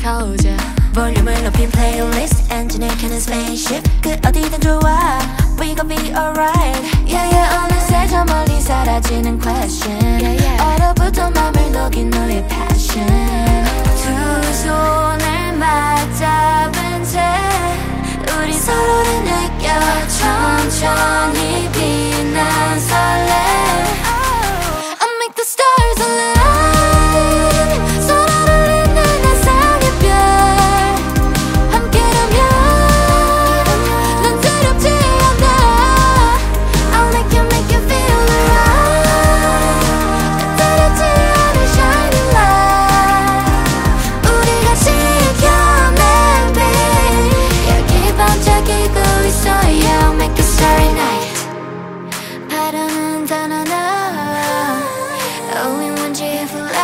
터져 볼륨을 높인 플레이리스트 엔진을 켜는 spaceship 그 어디든 좋아 We gon' be alright Yeah yeah 어느새 저 멀리 사라지는 question 얼어붙은 맘을 녹인 너의 passion 두 손을 맞잡은 채 우리 서로를 느껴 천천히 빛난 설렘 I'll make the stars align 서로를 잇는 환상의 별 함께라면 난 두렵지 않아 I'll make you feel alright 따르지 않은 shining light 우리 같이 켜낸 빛 여기 반짝이고 있어 Yeah I'll make it starry night 바람은 단 하나 Only one dream for life